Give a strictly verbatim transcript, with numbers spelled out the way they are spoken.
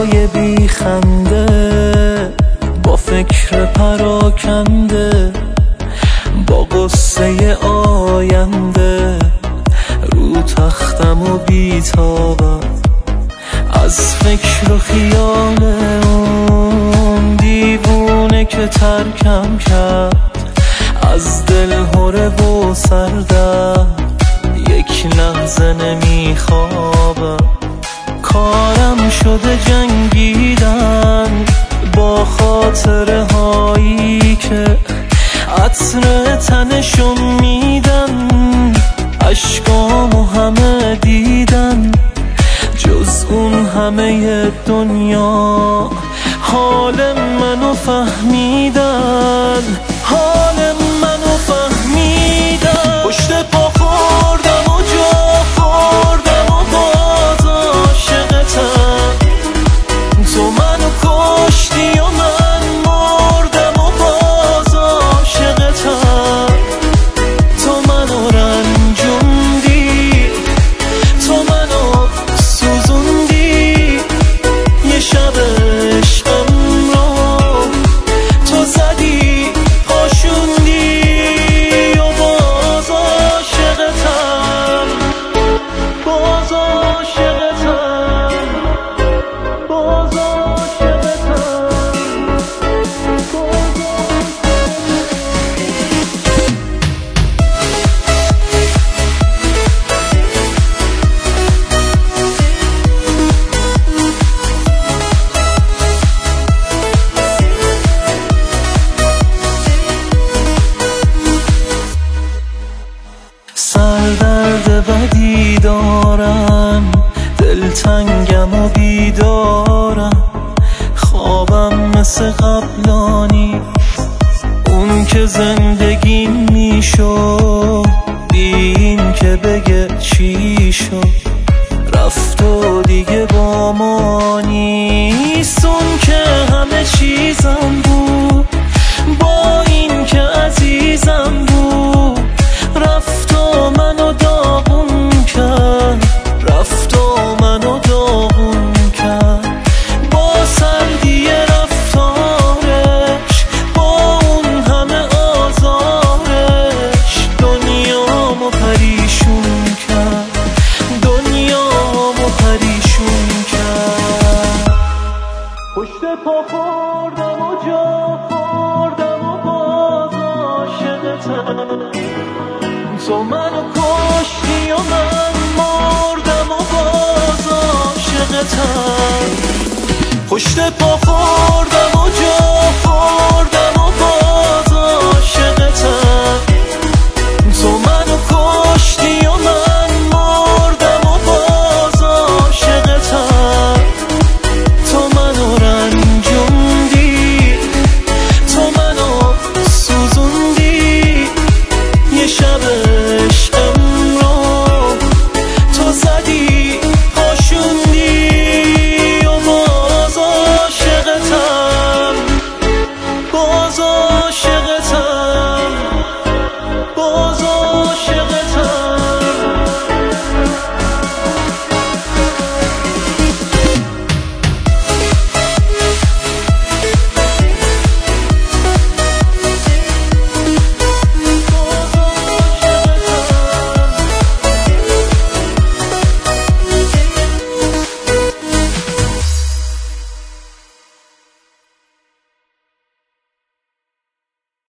شبای بی خنده، با فکر پراکنده، با قصه آینده، رو تختم و بیتابم از فکر و خیال اون دیوونه که ترکم کرد از دل هره و سردم. یک لحظه نمیخوابم، کارم شده جنگیدن با خاطره هایی که عطر تنشون میدن. اشکامو همه دیدن جز اون همه دنیا، حال منو فهمیدن، حال منو فهمیدن. پشت پا خوردم و جا خوردم و باز عاشقتم، تو منو کشتی و من مردم و باز عاشقتم. تو منو رنجوندی، تو منو سوزوندی، یه شب عشقم رو تو زدی پاشوندی و باز عاشقتم، باز عاشقتم، باز عاشقتم. سردرد بدی دارم، دلتنگم و بیدارم، خوابم مثل قبلانی اون که زندگی میشو، بی این که بگه چی شد رفت و دیگه با ما نیست. اون که همه چیزم بود، با این که عزیزم بود، رفت و منو داغون کرد، رفت و منو داغون کرد. با سردی رفتارش، با اون همه آزارش، دنیامو پریشون کرد، دنیامو پریشون کرد. پشت پا خوردم و جا خوردم و باز عاشقتم، تو منو کشتی و من مردم و باز عاشقتم. پشت پا